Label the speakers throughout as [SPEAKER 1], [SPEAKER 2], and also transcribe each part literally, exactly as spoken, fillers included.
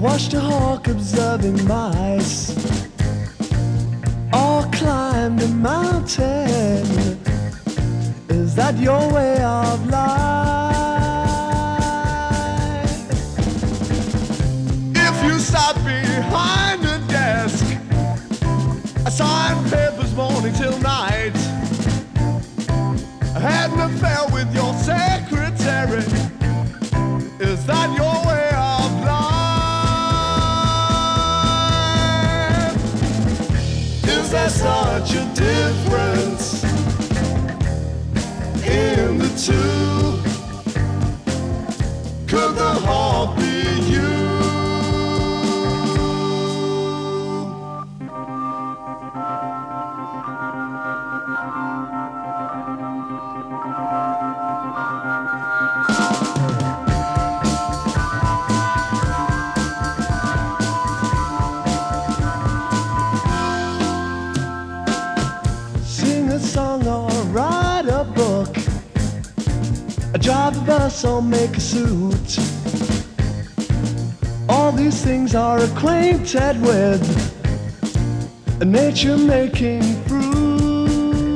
[SPEAKER 1] watched a hawk observing mice. Or climbed a mountain. Is that your way of life? If you sat behind a desk, I signed papers morning till night. I had an affair with your secretary. Is that your way of life? Is there such a difference in the two? Could the heart be you? Sing a song or write a book, drive a bus or make a suit. All these things are acquainted with nature making fruit.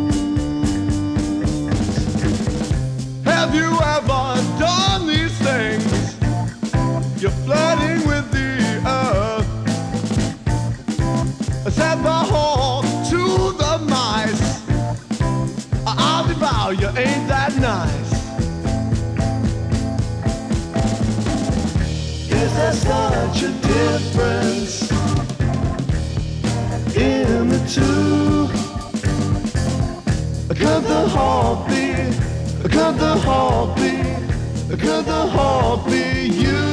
[SPEAKER 1] Have you ever done these things? You're flirting with the earth. Said the hawk to the mice, I'll devour you, ain't that nice? Is there such a difference in the two? Could the heart be, could the heart be, could the heart be you?